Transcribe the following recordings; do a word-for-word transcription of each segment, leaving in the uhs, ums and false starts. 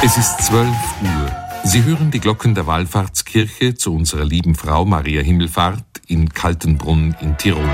Es ist zwölf Uhr. Sie hören die Glocken der Wallfahrtskirche zu unserer lieben Frau Maria Himmelfahrt in Kaltenbrunn in Tirol.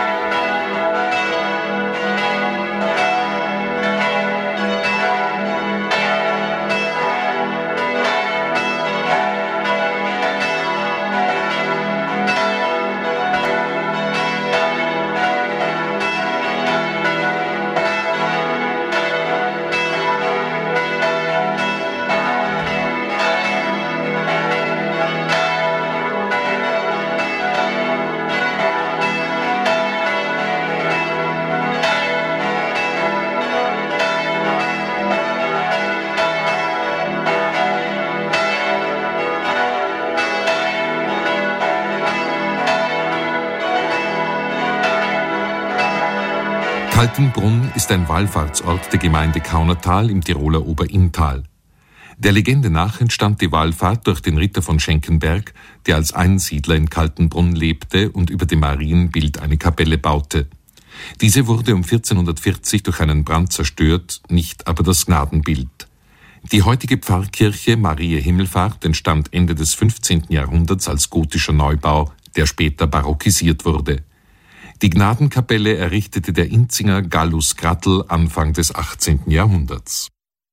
Kaltenbrunn ist ein Wallfahrtsort der Gemeinde Kaunertal im Tiroler Oberinntal. Der Legende nach entstand die Wallfahrt durch den Ritter von Schenkenberg, der als Einsiedler in Kaltenbrunn lebte und über dem Marienbild eine Kapelle baute. Diese wurde um vierzehnhundertvierzig durch einen Brand zerstört, nicht aber das Gnadenbild. Die heutige Pfarrkirche Maria Himmelfahrt entstand Ende des fünfzehnten Jahrhunderts als gotischer Neubau, der später barockisiert wurde. Die Gnadenkapelle errichtete der Inzinger Gallus Gratl Anfang des achtzehnten Jahrhunderts.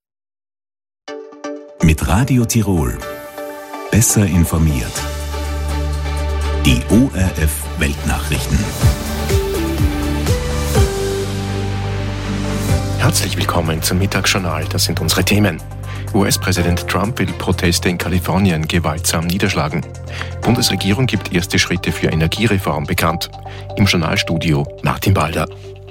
Mit Radio Tirol. Besser informiert. Die O R F Weltnachrichten. Herzlich willkommen zum Mittagsjournal. Das sind unsere Themen. U S-Präsident Trump will Proteste in Kalifornien gewaltsam niederschlagen. Bundesregierung gibt erste Schritte für Energiereform bekannt. Im Journalstudio Martin Balder.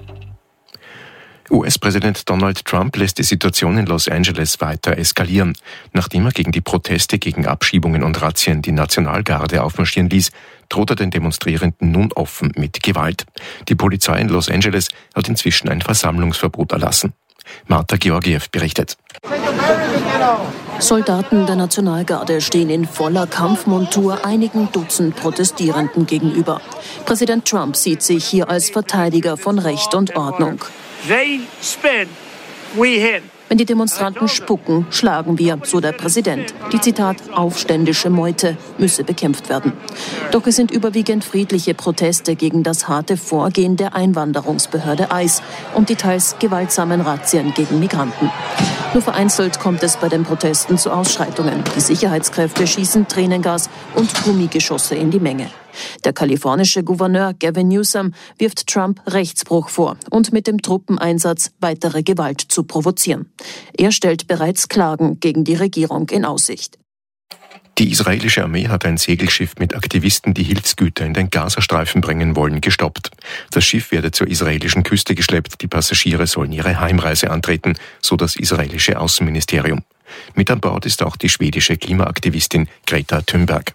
U S-Präsident Donald Trump lässt die Situation in Los Angeles weiter eskalieren. Nachdem er gegen die Proteste gegen Abschiebungen und Razzien die Nationalgarde aufmarschieren ließ, droht er den Demonstrierenden nun offen mit Gewalt. Die Polizei in Los Angeles hat inzwischen ein Versammlungsverbot erlassen. Martha Georgiev berichtet. Soldaten der Nationalgarde stehen in voller Kampfmontur einigen Dutzend Protestierenden gegenüber. Präsident Trump sieht sich hier als Verteidiger von Recht und Ordnung. They spin, we hit. Wenn die Demonstranten spucken, schlagen wir, so der Präsident. Die, Zitat, aufständische Meute müsse bekämpft werden. Doch es sind überwiegend friedliche Proteste gegen das harte Vorgehen der Einwanderungsbehörde ICE und die teils gewaltsamen Razzien gegen Migranten. Nur vereinzelt kommt es bei den Protesten zu Ausschreitungen. Die Sicherheitskräfte schießen Tränengas und Gummigeschosse in die Menge. Der kalifornische Gouverneur Gavin Newsom wirft Trump Rechtsbruch vor und mit dem Truppeneinsatz weitere Gewalt zu provozieren. Er stellt bereits Klagen gegen die Regierung in Aussicht. Die israelische Armee hat ein Segelschiff mit Aktivisten, die Hilfsgüter in den Gazastreifen bringen wollen, gestoppt. Das Schiff werde zur israelischen Küste geschleppt, die Passagiere sollen ihre Heimreise antreten, so das israelische Außenministerium. Mit an Bord ist auch die schwedische Klimaaktivistin Greta Thunberg.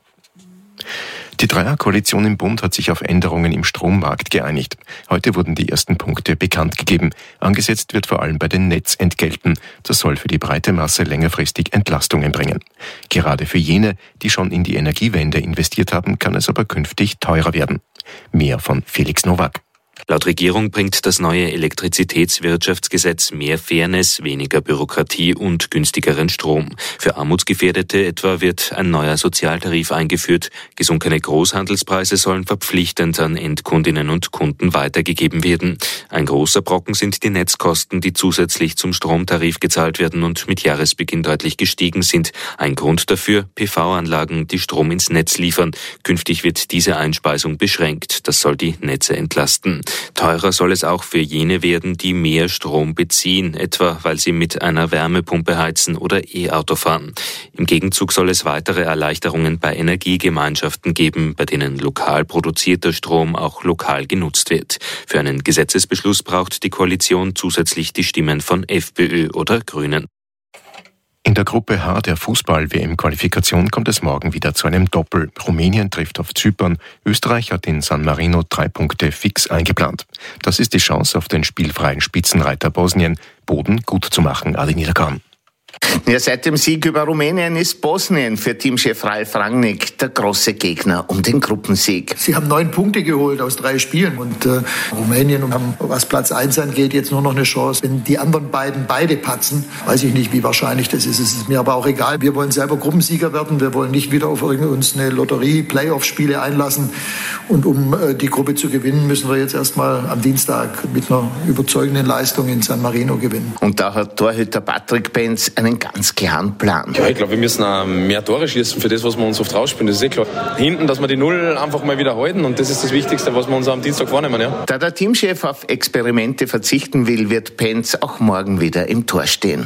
Die Dreierkoalition im Bund hat sich auf Änderungen im Strommarkt geeinigt. Heute wurden die ersten Punkte bekannt gegeben. Angesetzt wird vor allem bei den Netzentgelten. Das soll für die breite Masse längerfristig Entlastungen bringen. Gerade für jene, die schon in die Energiewende investiert haben, kann es aber künftig teurer werden. Mehr von Felix Nowak. Laut Regierung bringt das neue Elektrizitätswirtschaftsgesetz mehr Fairness, weniger Bürokratie und günstigeren Strom. Für Armutsgefährdete etwa wird ein neuer Sozialtarif eingeführt. Gesunkene Großhandelspreise sollen verpflichtend an Endkundinnen und Kunden weitergegeben werden. Ein großer Brocken sind die Netzkosten, die zusätzlich zum Stromtarif gezahlt werden und mit Jahresbeginn deutlich gestiegen sind. Ein Grund dafür: P V-Anlagen, die Strom ins Netz liefern. Künftig wird diese Einspeisung beschränkt. Das soll die Netze entlasten. Teurer soll es auch für jene werden, die mehr Strom beziehen, etwa weil sie mit einer Wärmepumpe heizen oder E-Auto fahren. Im Gegenzug soll es weitere Erleichterungen bei Energiegemeinschaften geben, bei denen lokal produzierter Strom auch lokal genutzt wird. Für einen Gesetzesbeschluss braucht die Koalition zusätzlich die Stimmen von FPÖ oder Grünen. In der Gruppe H der Fußball-W M-Qualifikation kommt es morgen wieder zu einem Doppel. Rumänien trifft auf Zypern. Österreich hat in San Marino drei Punkte fix eingeplant. Das ist die Chance auf den spielfreien Spitzenreiter Bosnien, Boden gut zu machen, Adi Niederkorn. Ja, seit dem Sieg über Rumänien ist Bosnien für Teamchef Ralf Rangnick der große Gegner um den Gruppensieg. Sie haben neun Punkte geholt aus drei Spielen und äh, Rumänien haben, was Platz eins angeht, jetzt nur noch eine Chance. Wenn die anderen beiden beide patzen, weiß ich nicht, wie wahrscheinlich das ist. Es ist mir aber auch egal. Wir wollen selber Gruppensieger werden. Wir wollen nicht wieder auf uns eine Lotterie, Playoff-Spiele einlassen. Und um äh, die Gruppe zu gewinnen, müssen wir jetzt erstmal am Dienstag mit einer überzeugenden Leistung in San Marino gewinnen. Und da hat Torhüter Patrick Benz einen ganz klaren Plan. Ja, ich glaube, wir müssen auch mehr Tore schießen für das, was wir uns oft rausspielen. Das ist eh klar. Hinten, dass wir die Null einfach mal wieder halten und das ist das Wichtigste, was wir uns am Dienstag vornehmen. Ja. Da der Teamchef auf Experimente verzichten will, wird Benz auch morgen wieder im Tor stehen.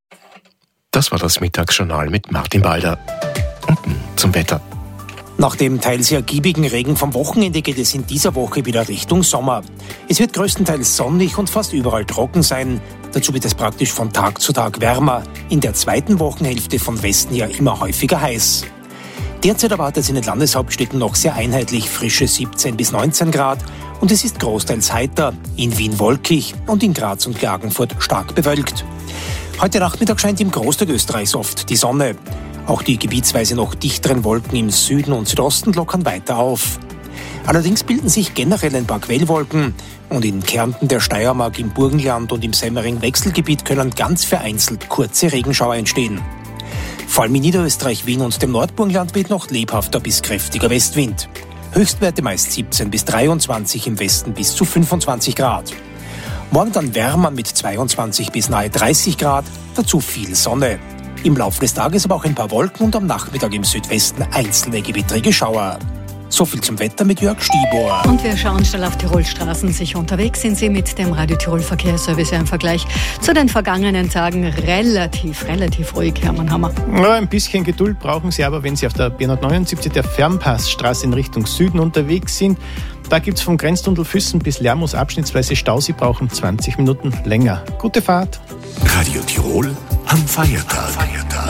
Das war das Mittagsjournal mit Martin Balder. Und zum Wetter. Nach dem teils ergiebigen Regen vom Wochenende geht es in dieser Woche wieder Richtung Sommer. Es wird größtenteils sonnig und fast überall trocken sein. Dazu wird es praktisch von Tag zu Tag wärmer. In der zweiten Wochenhälfte von Westen her immer häufiger heiß. Derzeit erwartet es in den Landeshauptstädten noch sehr einheitlich frische siebzehn bis neunzehn Grad und es ist großteils heiter, in Wien wolkig und in Graz und Klagenfurt stark bewölkt. Heute Nachmittag scheint im Großteil Österreichs oft die Sonne. Auch die gebietsweise noch dichteren Wolken im Süden und Südosten lockern weiter auf. Allerdings bilden sich generell ein paar Quellwolken und in Kärnten, der Steiermark, im Burgenland und im Semmering-Wechselgebiet können ganz vereinzelt kurze Regenschauer entstehen. Vor allem in Niederösterreich, Wien und dem Nordburgenland weht noch lebhafter bis kräftiger Westwind. Höchstwerte meist siebzehn bis dreiundzwanzig, im Westen bis zu fünfundzwanzig Grad. Morgen dann wärmer mit zweiundzwanzig bis nahe dreißig Grad, dazu viel Sonne. Im Laufe des Tages aber auch ein paar Wolken und am Nachmittag im Südwesten einzelne gewittrige Schauer. So viel zum Wetter mit Jörg Stiebor. Und wir schauen schnell auf Tirolstraßen. Sicher unterwegs sind Sie mit dem Radio Tirol Verkehrsservice im Vergleich zu den vergangenen Tagen relativ, relativ ruhig, Hermann Hammer. Ja, ein bisschen Geduld brauchen Sie aber, wenn Sie auf der B hundertneunundsiebzig, der Fernpassstraße in Richtung Süden unterwegs sind. Da gibt es vom Grenztunnel Füssen bis Lermoos abschnittsweise Stau. Sie brauchen zwanzig Minuten länger. Gute Fahrt. Radio Tirol am Feiertag. Feiertag.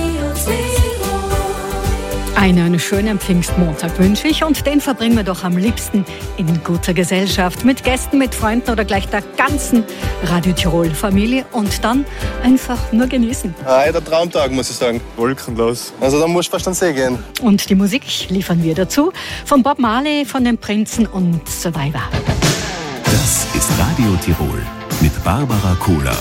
Einen schönen Pfingstmontag wünsche ich und den verbringen wir doch am liebsten in guter Gesellschaft, mit Gästen, mit Freunden oder gleich der ganzen Radio Tirol Familie und dann einfach nur genießen. Ah, der Traumtag, muss ich sagen. Wolkenlos. Also da musst du fast an See gehen. Und die Musik liefern wir dazu von Bob Marley, von den Prinzen und Survivor. Das ist Radio Tirol mit Barbara Kohler.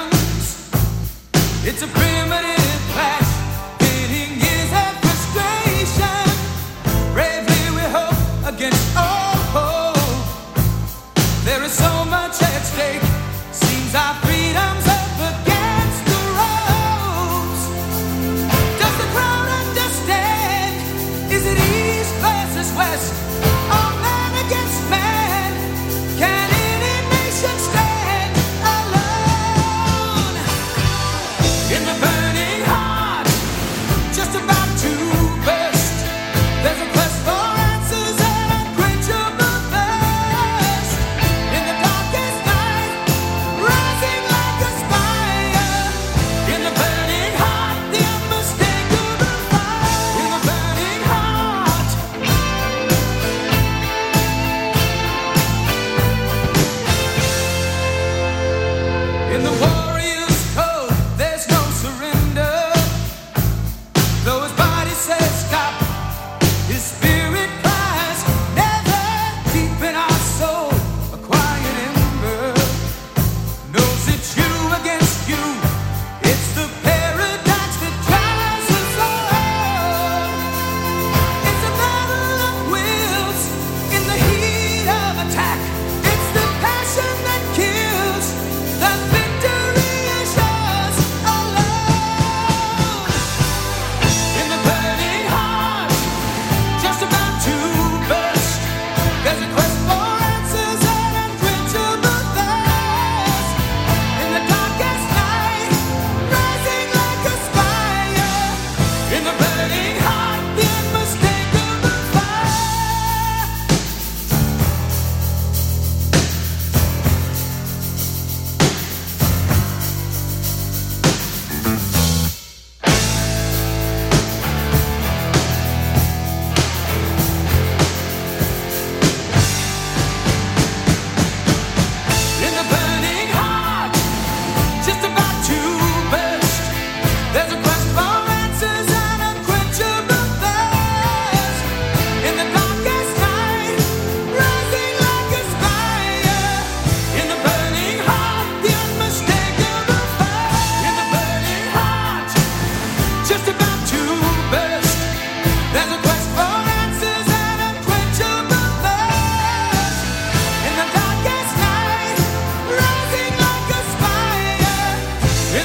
It's a primitive clash, pitting years of frustration.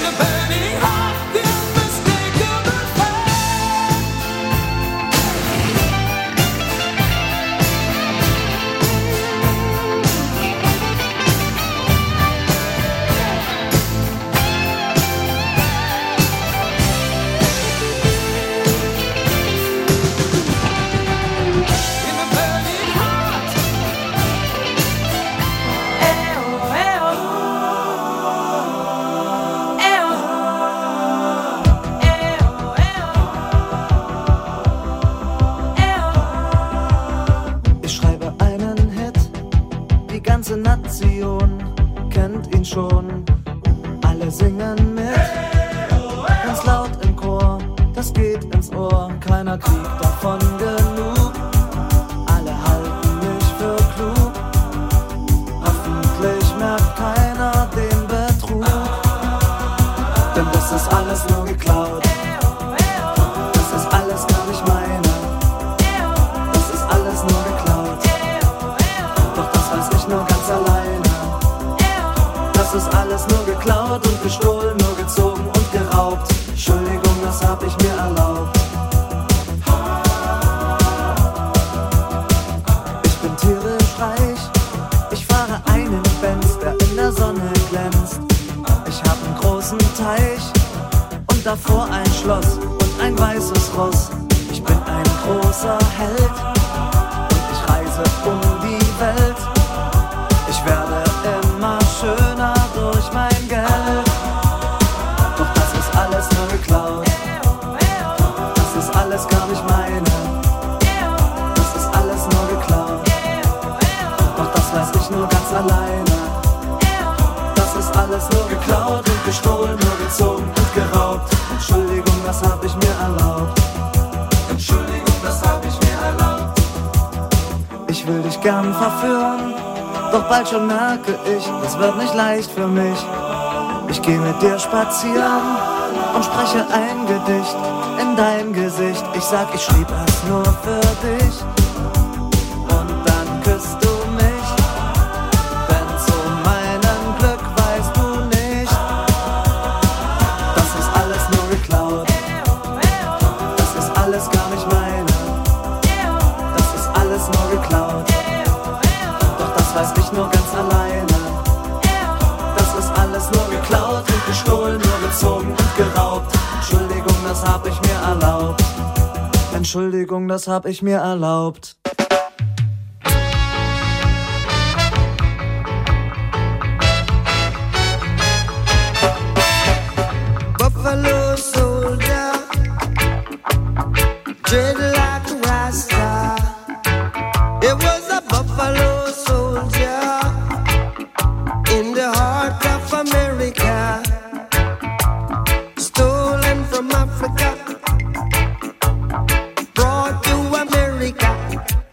ganze Nation kennt ihn schon. Alle singen mit, ganz laut im Chor, das geht ins Ohr. Keiner kriegt davon genug, alle halten mich für klug. Hoffentlich merkt keiner den Betrug, denn das ist alles nur geklaut. Das ist alles gar nicht meine, das ist alles nur geklaut. Doch das weiß ich nur ganz alleine. Das ist alles nur geklaut und gestohlen, nur gezogen und geraubt. Entschuldigung, das hab ich mir erlaubt. Ich bin tierisch reich, ich fahre einen Benz, der in der Sonne glänzt. Ich hab einen großen Teich und davor ein Schloss und ein weißes Ross. Ich bin ein großer Held und ich reise um die Welt. Ich werde immer schöner durch mein Geld. Doch das ist alles nur geklaut. Das ist alles gar nicht meine. Das ist alles nur geklaut. Doch das weiß ich nur ganz alleine. Das ist alles nur geklaut und gestohlen, nur gezogen und geraubt. Entschuldigung, das hab ich mir erlaubt. Entschuldigung, das hab ich mir erlaubt. Ich will dich gern verführen, doch bald schon merke ich, es wird nicht leicht für mich. Ich geh mit dir spazieren und spreche ein Gedicht in dein Gesicht. Ich sag, ich schrieb es nur für dich und dann küsst du mich. Denn zu meinem Glück weißt du nicht, das ist alles nur geklaut. Das ist alles gar nicht meine. Das ist alles nur geklaut. Doch das weiß ich nur ganz alleine. Das ist alles nur geklaut und gestohlen, nur gezogen und geraubt. Entschuldigung, das hab ich mir erlaubt. Entschuldigung, das hab ich mir erlaubt. Buffalo soldier, dreaded like a Rasta. It was a buffalo soldier in the heart of America, stolen from Africa, brought to America.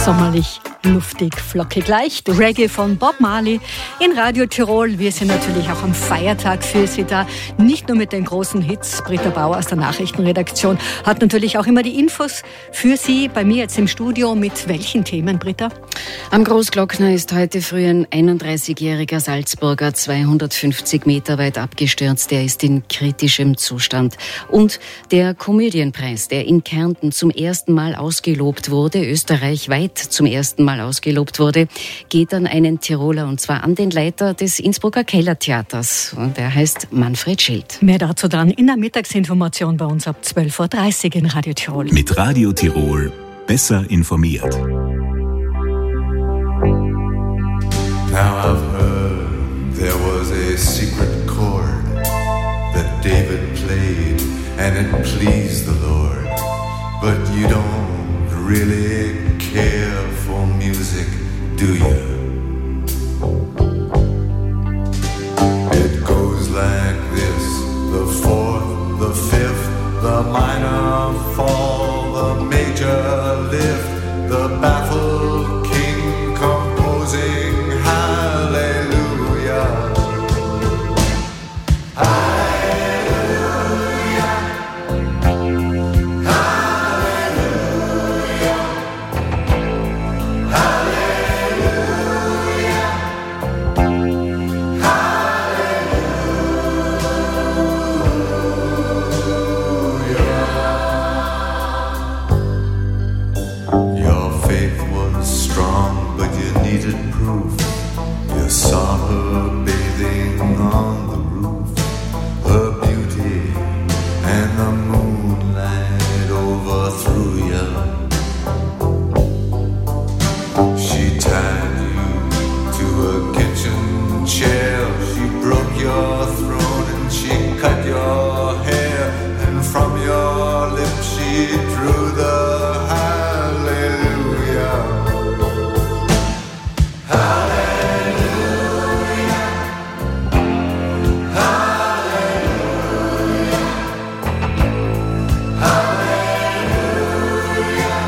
sommerlich, luftig, flockig leicht. Reggae von Bob Marley in Radio Tirol. Wir sind natürlich auch am Feiertag für Sie da. Nicht nur mit den großen Hits. Britta Bauer aus der Nachrichtenredaktion hat natürlich auch immer die Infos für Sie. Bei mir jetzt im Studio. Mit welchen Themen, Britta? Am Großglockner ist heute früh ein einunddreißigjähriger Salzburger zweihundertfünfzig Meter weit abgestürzt. Der ist in kritischem Zustand. Und der Komödienpreis, der in Kärnten zum ersten Mal ausgelobt wurde, österreichweit zum ersten Mal ausgelobt wurde, geht an einen Tiroler, und zwar an den Leiter des Innsbrucker Kellertheaters. Und der heißt Manfred Schild. Mehr dazu dann in der Mittagsinformation bei uns ab zwölf Uhr dreißig in Radio Tirol. Mit Radio Tirol besser informiert. Now I've heard there was a secret chord that David played and it pleased the Lord. But you don't really care for music, do you? It goes like this: the fourth, the fifth, the minor fall, the major lift, the baffled king composing hallelujah. Hallelujah. Hallelujah. Hallelujah. Hallelujah. Your faith was strong, but you needed proof. You saw her bathing on the roof, her beauty and the moonlight overthrew you. She tied you to a kitchen chair, she broke your throne and she cut your hair, and from your lips she drew the hallelujah. Hallelujah. Hallelujah. Hallelujah.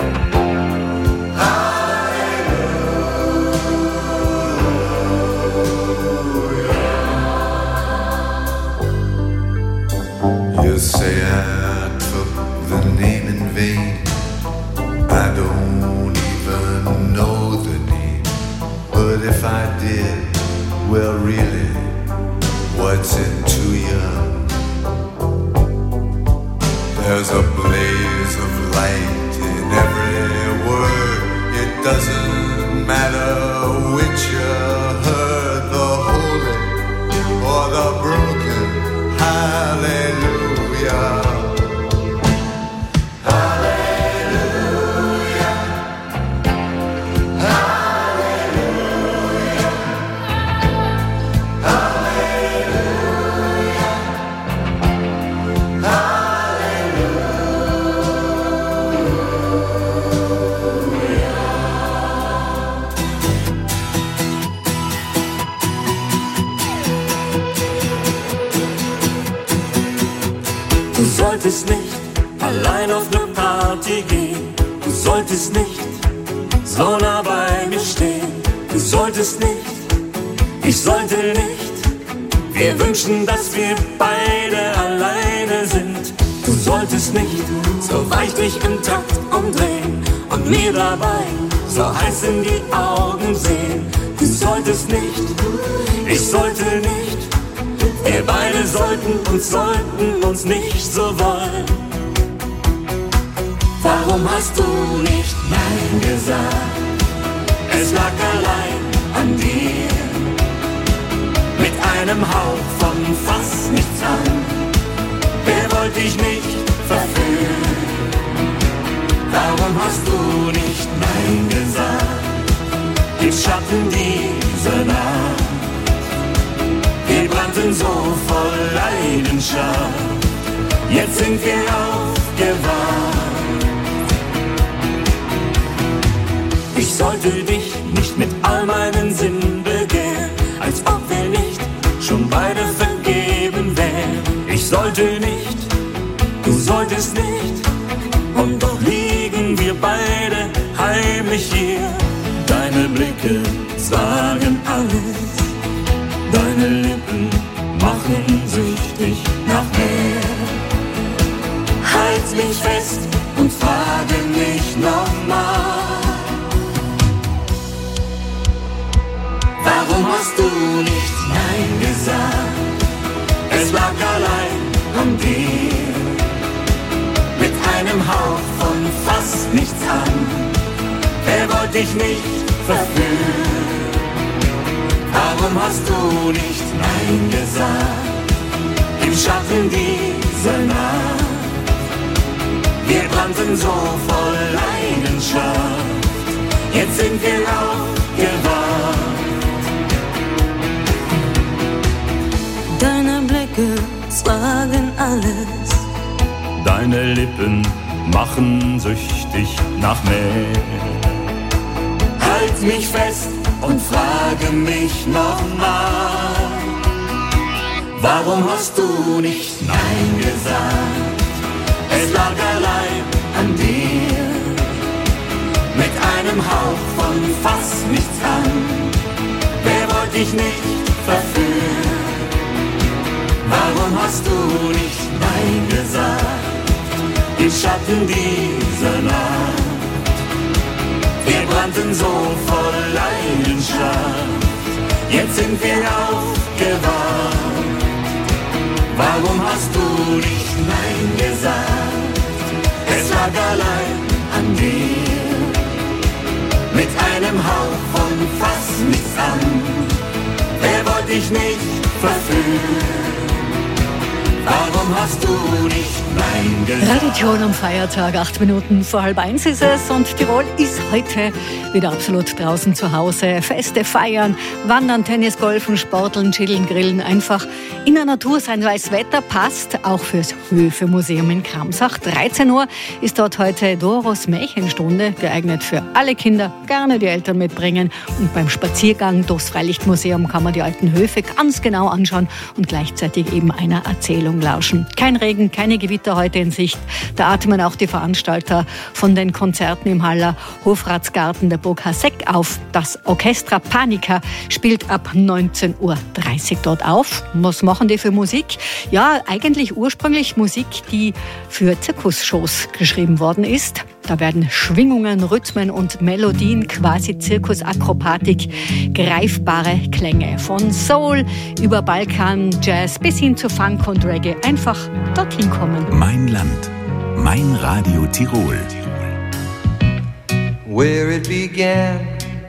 Hallelujah. You say I took the name in vain. I don't even know the name. But if I did, well really, what's it to you? There's a blaze of light in every word. It doesn't matter which you heard, the holy or the broken. Hallelujah. Hallelujah. Hallelujah. Hallelujah. Du solltest nicht allein auf eine Party gehen. Du solltest nicht so nah bei mir stehen. Du solltest nicht, ich sollte nicht. Wir wünschen, dass wir beide alleine sind. Du solltest nicht so weich dich im Takt umdrehen und mir dabei so heiß in die Augen sehen. Du solltest nicht, ich sollte nicht. Wir beide sollten uns, sollten uns nicht so wollen. Warum hast du nicht Nein gesagt? Es lag allein an dir. Mit einem Hauch von fast nichts an. Wer wollte dich nicht verführen? Warum hast du nicht Nein gesagt? Im Schatten dieser Nacht. Wir brannten so voll Leidenschaft, jetzt sind wir aufgewacht. Ich sollte dich nicht mit all meinen Sinnen begehren, als ob wir nicht schon beide vergeben wären. Ich sollte nicht, du solltest nicht, und doch liegen wir beide heimlich Es lag allein an dir, mit einem Hauch von fast nichts an. Wer wollte dich nicht verführen? Warum hast du nicht Nein gesagt? Im Schatten dieser Nacht, wir brannten so voll Leidenschaft. Jetzt sind wir aufgewacht. Deine Blicke sagen alles. Deine Lippen machen süchtig nach mehr. Halt mich fest und frage mich nochmal, warum hast du nicht Nein gesagt? Es lag allein an dir, mit einem Hauch von fast nichts an. Wer wollte dich nicht verführen? Warum hast du nicht Nein gesagt? Im Schatten dieser Nacht, wir brannten so voll Leidenschaft. Jetzt sind wir aufgewacht. Warum hast du nicht Nein gesagt? Es lag allein an dir, mit einem Hauch von fast nichts an. Wer wollte dich nicht verführen? Warum hast du nicht Nein gesagt? Radio Tirol am Feiertag, acht Minuten vor halb eins ist es und Tirol ist heute wieder absolut draußen zu Hause. Feste feiern, wandern, Tennis, Golfen, Sporteln, chillen, grillen, einfach in der Natur sein, weil das Wetter passt, auch fürs Höfe-Museum in Kramsach. dreizehn Uhr ist dort heute Doros Märchenstunde, geeignet für alle Kinder, gerne die Eltern mitbringen. Und beim Spaziergang durchs Freilichtmuseum kann man die alten Höfe ganz genau anschauen und gleichzeitig eben einer Erzählung lauschen. Kein Regen, keine Gewitter heute in Sicht. Da atmen auch die Veranstalter von den Konzerten im Haller Hofratsgarten der Burg Hasek auf. Das Orchestra Panica spielt ab neunzehn Uhr dreißig dort auf. Was machen die für Musik? Ja, eigentlich ursprünglich Musik, die für Zirkusshows geschrieben worden ist. Da werden Schwingungen, Rhythmen und Melodien, quasi Zirkusakrobatik, greifbare Klänge. Von Soul über Balkan, Jazz bis hin zu Funk und Reggae einfach dorthin kommen. Mein Land, mein Radio Tirol. Where it began,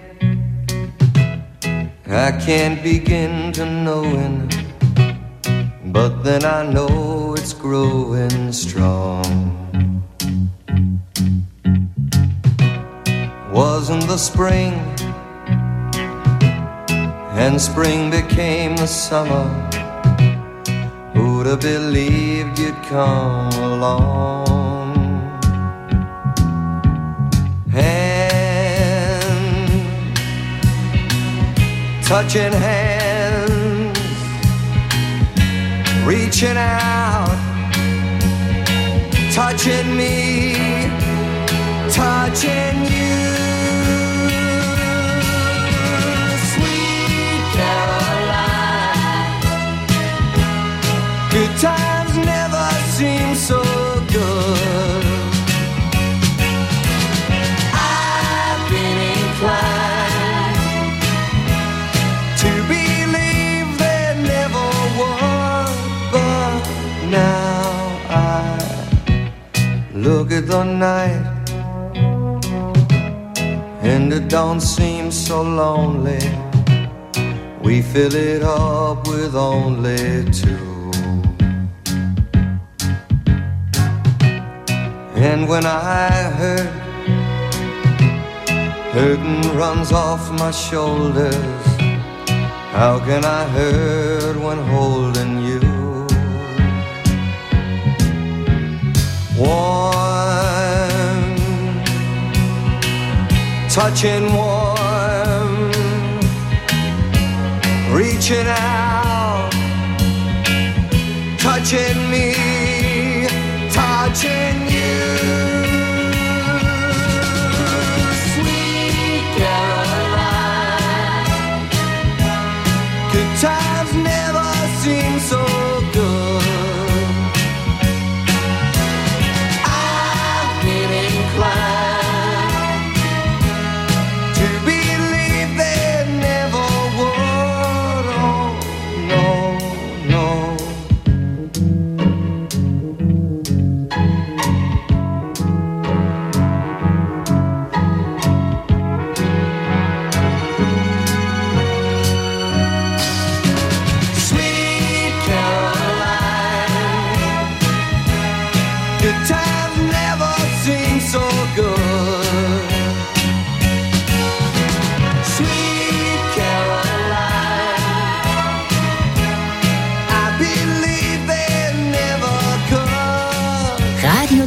I can't begin to knowing, but then I know it's growing strong. Wasn't the spring, and spring became the summer. Who'd have believed you'd come along? Hand, touching hands, reaching out, touching me, touching you. Good times never seem so good. I've been inclined to believe there never was, but now I look at the night and it don't seem so lonely. We fill it up with only two. And when I hurt, hurting runs off my shoulders. How can I hurt when holding you? Warm, touching warm, reaching out, touching me, touching you. Sweet Caroline, good times never seem so good. I've been inclined to believe there never would. Oh, no, no.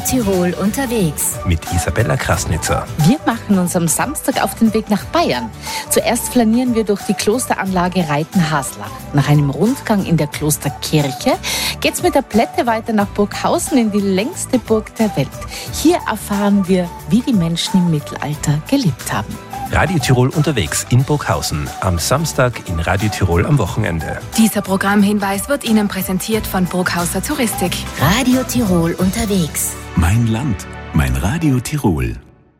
Tirol unterwegs. Mit Isabella Krasnitzer. Wir machen uns am Samstag auf den Weg nach Bayern. Zuerst flanieren wir durch die Klosteranlage Reitenhaslach. Nach einem Rundgang in der Klosterkirche geht's mit der Plätte weiter nach Burghausen in die längste Burg der Welt. Hier erfahren wir, wie die Menschen im Mittelalter gelebt haben. Radio Tirol unterwegs in Burghausen. Am Samstag in Radio Tirol am Wochenende. Dieser Programmhinweis wird Ihnen präsentiert von Burghauser Touristik. Radio Tirol unterwegs. Mein Land, mein Radio Tirol.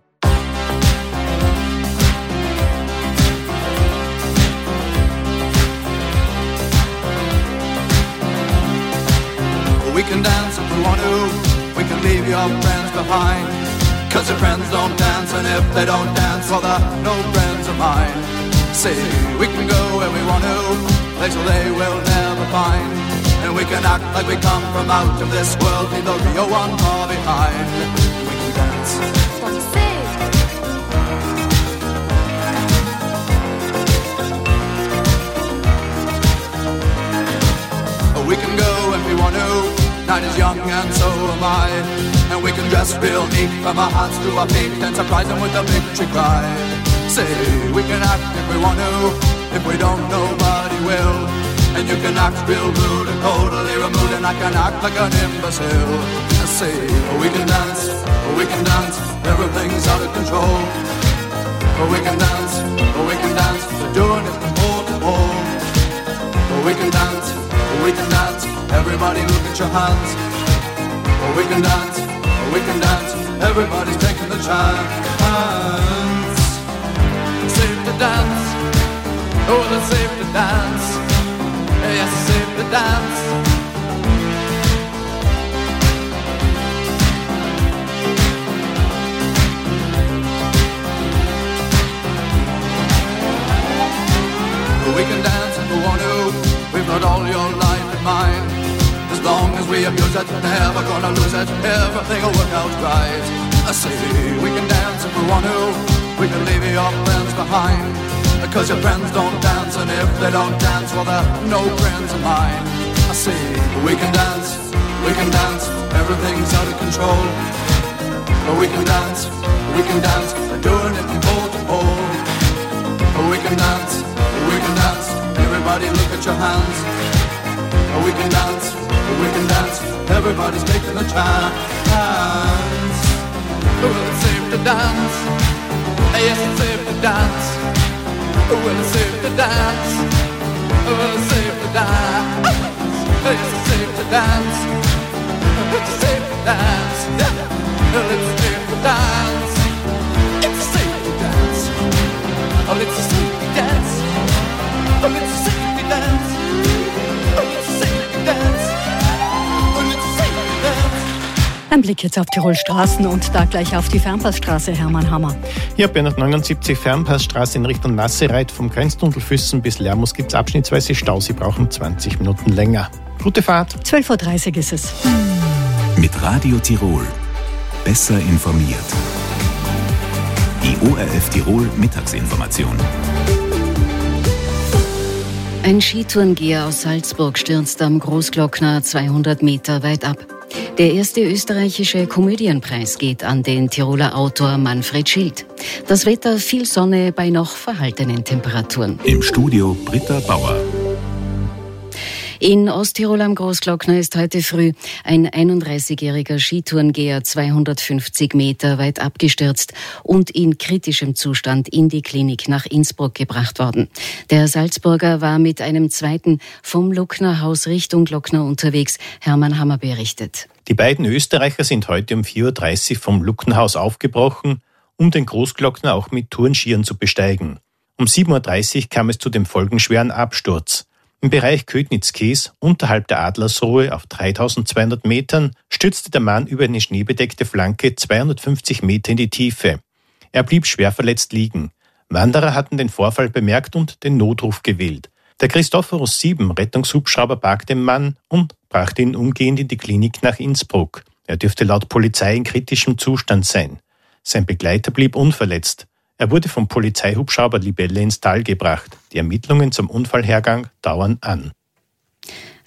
We can dance if we want to. We can leave your friends behind. Cause your friends don't dance, and if they don't dance, well, they're no friends of mine. See, we can go where we want to, place where they will never find. And we can act like we come from out of this world, leave the real one far behind. We can dance. We can go if we want to. Night is young and so am I. And we can dress real neat from our hearts to our feet and surprise them with a victory cry. Say, we can act if we want to. If we don't, nobody will. And you can act real rude and totally removed, and I can act like an imbecile. Say, we can dance, we can dance, everything's out of control. We can dance, we can dance, we're doing it from pole to pole. We can dance, we can dance, everybody look at your hands. We can dance, we can dance, everybody's taking the chance. Safe to dance, oh, it's safe to dance. Yes, it's safe to dance. We can dance if we want to. We've got all your life in mind. As long as we abuse it, never gonna lose it. Everything will work out right. I say we can dance if we want to. We can leave your friends behind. Because your friends don't dance, and if they don't dance, well, they're no friends of mine. I say we can dance, we can dance. Everything's out of control. But we can dance, we can dance. We're doing it from pole to pole. But we can dance, we can dance. Everybody look at your hands. But we can dance, we can dance. Everybody's taking a chance. Well, it's safe to dance. Yes, it's safe to dance. Well, it's safe to dance. Well, it's safe to dance. Yes, it's safe to dance. It's safe to dance. Well, it's safe to dance. It's safe to dance. Oh, it's a safe to dance. Oh, it's a safe to dance. Oh, it's a safe to dance. Oh, it's a safe to dance. Ein Blick jetzt auf Tirol Straßen und da gleich auf die Fernpassstraße, Hermann Hammer. Hier B hundertneunundsiebzig Fernpassstraße in Richtung Nassereit vom Grenztunnel Füssen bis Lermus gibt es abschnittsweise Stau. Sie brauchen zwanzig Minuten länger. Gute Fahrt. zwölf Uhr dreißig ist es. Mit Radio Tirol. Besser informiert. Die O R F Tirol Mittagsinformation. Ein Skitourengeher aus Salzburg stürzt am Großglockner zweihundert Meter weit ab. Der erste österreichische Komödienpreis geht an den Tiroler Autor Manfred Schild. Das Wetter, viel Sonne bei noch verhaltenen Temperaturen. Im Studio Britta Bauer. In Osttirol am Großglockner ist heute früh ein einunddreißigjähriger Skitourengeher zweihundertfünfzig Meter weit abgestürzt und in kritischem Zustand in die Klinik nach Innsbruck gebracht worden. Der Salzburger war mit einem zweiten vom Lucknerhaus Richtung Glockner unterwegs. Hermann Hammer berichtet. Die beiden Österreicher sind heute um vier Uhr dreißig vom Lucknerhaus aufgebrochen, um den Großglockner auch mit Tourenskiern zu besteigen. Um sieben Uhr dreißig kam es zu dem folgenschweren Absturz. Im Bereich Ködnitz-Kees, unterhalb der Adlersruhe auf dreitausendzweihundert Metern, stürzte der Mann über eine schneebedeckte Flanke zweihundertfünfzig Meter in die Tiefe. Er blieb schwer verletzt liegen. Wanderer hatten den Vorfall bemerkt und den Notruf gewählt. Der Christophorus sieben Rettungshubschrauber barg den Mann und brachte ihn umgehend in die Klinik nach Innsbruck. Er dürfte laut Polizei in kritischem Zustand sein. Sein Begleiter blieb unverletzt. Er wurde vom Polizeihubschrauber Libelle ins Tal gebracht. Die Ermittlungen zum Unfallhergang dauern an.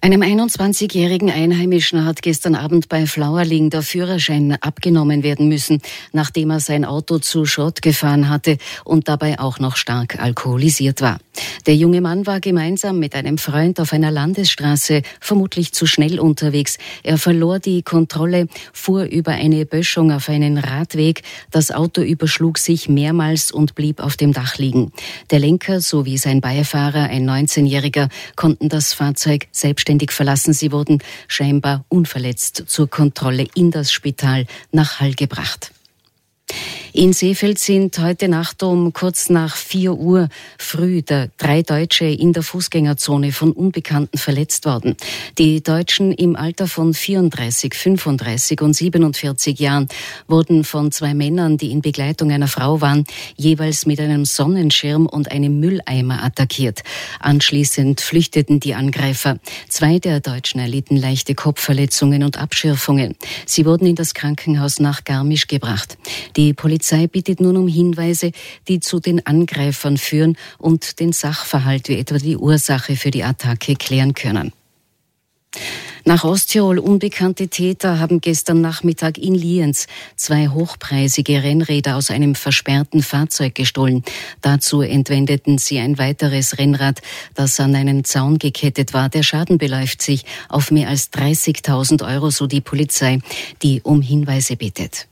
Einem einundzwanzigjährigen Einheimischen hat gestern Abend bei Flauerling der Führerschein abgenommen werden müssen, nachdem er sein Auto zu Schrott gefahren hatte und dabei auch noch stark alkoholisiert war. Der junge Mann war gemeinsam mit einem Freund auf einer Landesstraße vermutlich zu schnell unterwegs. Er verlor die Kontrolle, fuhr über eine Böschung auf einen Radweg. Das Auto überschlug sich mehrmals und blieb auf dem Dach liegen. Der Lenker sowie sein Beifahrer, ein neunzehnjähriger, konnten das Fahrzeug selbstständig verlassen. Sie wurden scheinbar unverletzt zur Kontrolle in das Spital nach Hall gebracht. In Seefeld sind heute Nacht um kurz nach vier Uhr früh der drei Deutsche in der Fußgängerzone von Unbekannten verletzt worden. Die Deutschen im Alter von vierunddreißig, fünfunddreißig und siebenundvierzig Jahren wurden von zwei Männern, die in Begleitung einer Frau waren, jeweils mit einem Sonnenschirm und einem Mülleimer attackiert. Anschließend flüchteten die Angreifer. Zwei der Deutschen erlitten leichte Kopfverletzungen und Abschürfungen. Sie wurden in das Krankenhaus nach Garmisch gebracht. Die Polizei Polizei bittet nun um Hinweise, die zu den Angreifern führen und den Sachverhalt wie etwa die Ursache für die Attacke klären können. Nach Osttirol unbekannte Täter haben gestern Nachmittag in Lienz zwei hochpreisige Rennräder aus einem versperrten Fahrzeug gestohlen. Dazu entwendeten sie ein weiteres Rennrad, das an einen Zaun gekettet war. Der Schaden beläuft sich auf mehr als dreißigtausend Euro, so die Polizei, die um Hinweise bittet.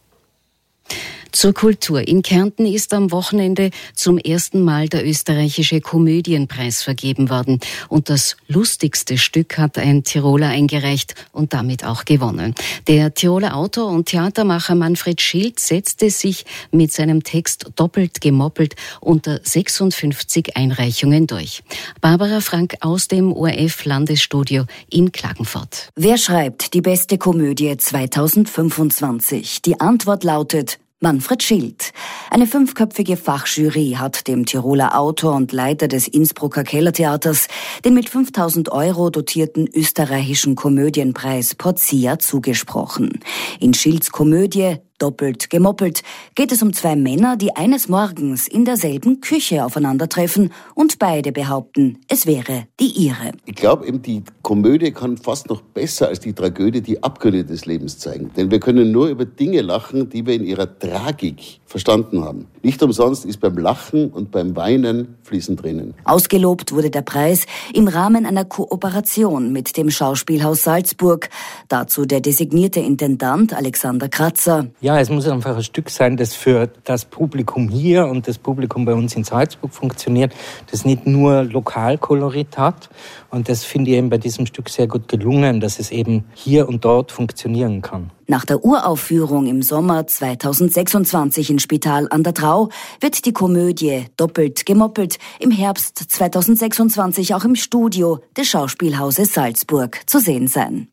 Zur Kultur. In Kärnten ist am Wochenende zum ersten Mal der österreichische Komödienpreis vergeben worden. Und das lustigste Stück hat ein Tiroler eingereicht und damit auch gewonnen. Der Tiroler Autor und Theatermacher Manfred Schild setzte sich mit seinem Text Doppelt gemoppelt unter sechsundfünfzig Einreichungen durch. Barbara Frank aus dem O R F-Landesstudio in Klagenfurt. Wer schreibt die beste Komödie zweitausendfünfundzwanzig? Die Antwort lautet Manfred Schild. Eine fünfköpfige Fachjury hat dem Tiroler Autor und Leiter des Innsbrucker Kellertheaters den mit fünftausend Euro dotierten österreichischen Komödienpreis Portia zugesprochen. In Schilds Komödie Doppelt gemoppelt geht es um zwei Männer, die eines Morgens in derselben Küche aufeinandertreffen und beide behaupten, es wäre die ihre. Ich glaube eben, die Komödie kann fast noch besser als die Tragödie die Abgründe des Lebens zeigen. Denn wir können nur über Dinge lachen, die wir in ihrer Tragik verstanden haben. Nicht umsonst ist beim Lachen und beim Weinen fließen Tränen. Ausgelobt wurde der Preis im Rahmen einer Kooperation mit dem Schauspielhaus Salzburg. Dazu der designierte Intendant Alexander Kratzer. Ja, es muss einfach ein Stück sein, das für das Publikum hier und das Publikum bei uns in Salzburg funktioniert, das nicht nur Lokalkolorit hat. Und das finde ich eben bei diesem Stück sehr gut gelungen, dass es eben hier und dort funktionieren kann. Nach der Uraufführung im Sommer zweitausendsechsundzwanzig in Spital an der Trau wird die Komödie Doppelt gemoppelt im Herbst zweitausendsechsundzwanzig auch im Studio des Schauspielhauses Salzburg zu sehen sein.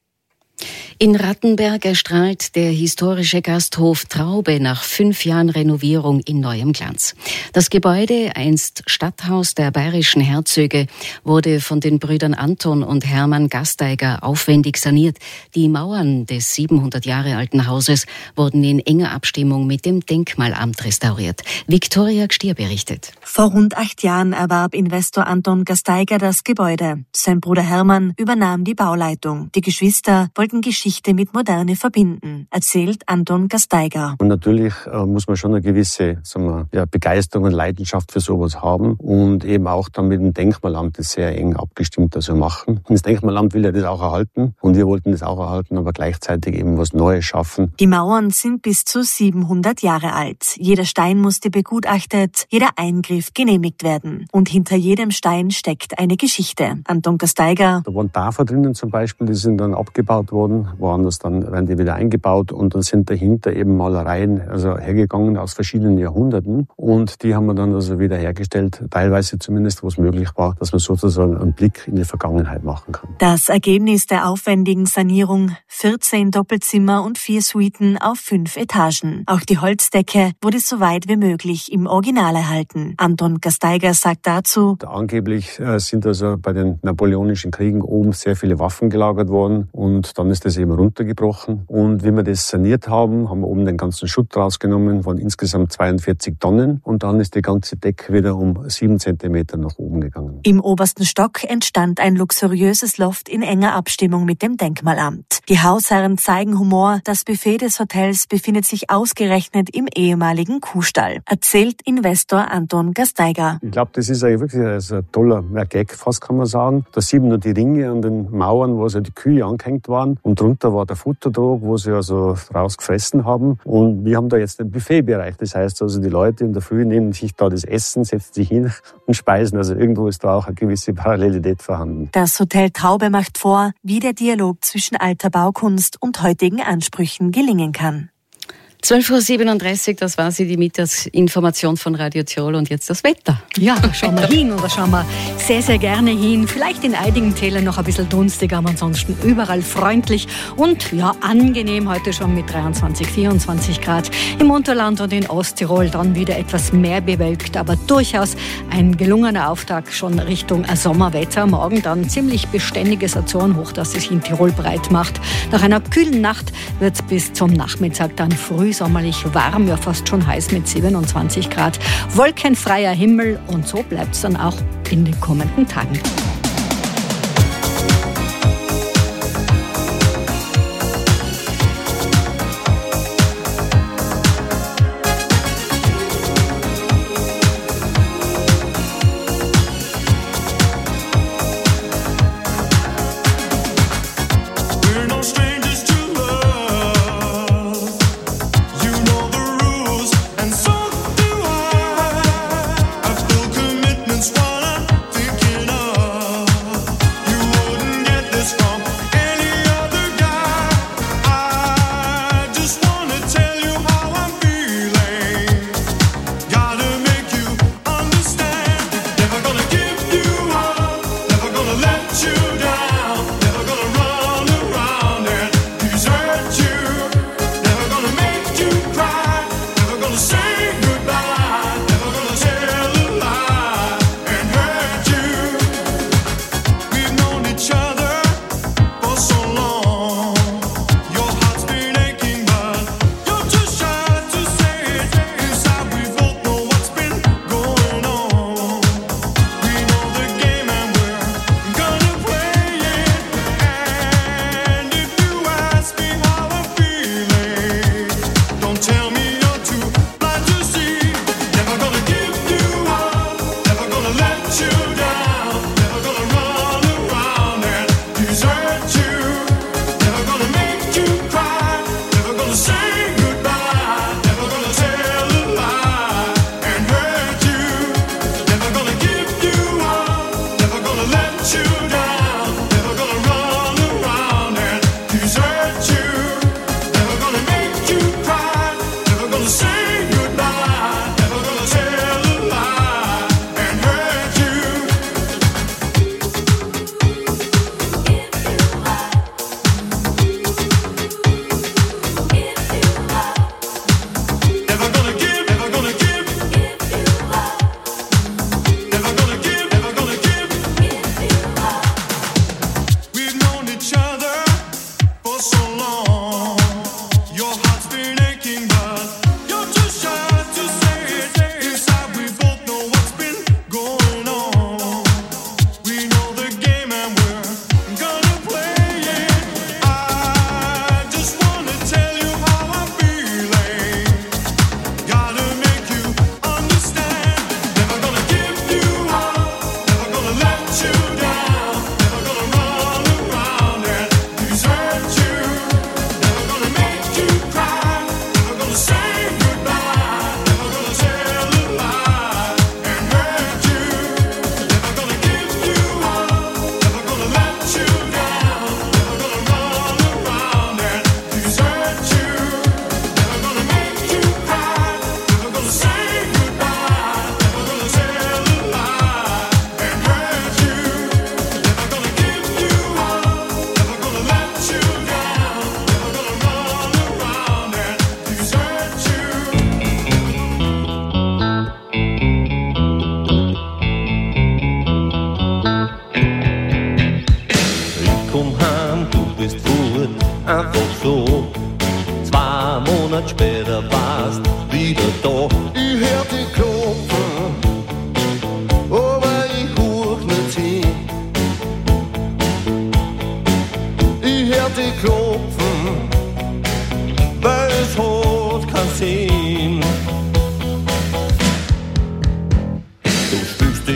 In Rattenberg erstrahlt der historische Gasthof Traube nach fünf Jahren Renovierung in neuem Glanz. Das Gebäude, einst Stadthaus der bayerischen Herzöge, wurde von den Brüdern Anton und Hermann Gasteiger aufwendig saniert. Die Mauern des siebenhundert Jahre alten Hauses wurden in enger Abstimmung mit dem Denkmalamt restauriert. Viktoria Gstier berichtet. Vor rund acht Jahren erwarb Investor Anton Gasteiger das Gebäude. Sein Bruder Hermann übernahm die Bauleitung. Die Geschwister wollten Geschichte mit Moderne verbinden, erzählt Anton Gasteiger. Und natürlich äh, muss man schon eine gewisse sagen wir, ja, Begeisterung und Leidenschaft für sowas haben und eben auch dann mit dem Denkmalamt das sehr eng abgestimmt also machen. Und das Denkmalamt will ja das auch erhalten und wir wollten das auch erhalten, aber gleichzeitig eben was Neues schaffen. Die Mauern sind bis zu siebenhundert Jahre alt. Jeder Stein musste begutachtet, jeder Eingriff genehmigt werden. Und hinter jedem Stein steckt eine Geschichte. Anton Gasteiger. Da waren Tafer drinnen zum Beispiel, die sind dann abgebaut worden. Woanders dann werden die wieder eingebaut und dann sind dahinter eben Malereien also hergegangen aus verschiedenen Jahrhunderten und die haben wir dann also wieder hergestellt, teilweise zumindest, wo es möglich war, dass man sozusagen einen Blick in die Vergangenheit machen kann. Das Ergebnis der aufwendigen Sanierung, vierzehn Doppelzimmer und vier Suiten auf fünf Etagen. Auch die Holzdecke wurde so weit wie möglich im Original erhalten. Anton Gasteiger sagt dazu: Angeblich sind also bei den napoleonischen Kriegen oben sehr viele Waffen gelagert worden und dann dann ist das eben runtergebrochen. Und wie wir das saniert haben, haben wir oben den ganzen Schutt rausgenommen, von insgesamt zweiundvierzig Tonnen. Und dann ist die ganze Decke wieder um sieben Zentimeter nach oben gegangen. Im obersten Stock entstand ein luxuriöses Loft in enger Abstimmung mit dem Denkmalamt. Die Hausherren zeigen Humor. Das Buffet des Hotels befindet sich ausgerechnet im ehemaligen Kuhstall, erzählt Investor Anton Gasteiger. Ich glaube, das ist eigentlich wirklich also ein toller Gag, fast kann man sagen. Da sieht man nur die Ringe an den Mauern, wo also die Kühe angehängt waren. Und drunter war der Futtertrog, wo sie also raus gefressen haben. Und wir haben da jetzt einen Buffetbereich. Das heißt also, die Leute in der Früh nehmen sich da das Essen, setzen sich hin und speisen. Also irgendwo ist da auch eine gewisse Parallelität vorhanden. Das Hotel Traube macht vor, wie der Dialog zwischen alter Baukunst und heutigen Ansprüchen gelingen kann. zwölf Uhr siebenunddreißig, das war sie, die Mittagsinformation von Radio Tirol und jetzt das Wetter. Ja, da schauen wir hin und da schauen wir sehr, sehr gerne hin. Vielleicht in einigen Tälern noch ein bisschen dunstig, aber ansonsten überall freundlich und ja, angenehm heute schon mit dreiundzwanzig, vierundzwanzig Grad. Im Unterland und in Osttirol dann wieder etwas mehr bewölkt, aber durchaus ein gelungener Auftakt schon Richtung Sommerwetter. Morgen dann ziemlich beständiges Azorenhoch, das sich in Tirol breit macht. Nach einer kühlen Nacht wird es bis zum Nachmittag dann früh sommerlich warm, ja fast schon heiß mit siebenundzwanzig Grad. Wolkenfreier Himmel und so bleibt es dann auch in den kommenden Tagen. Commitments, what I'm thinking of.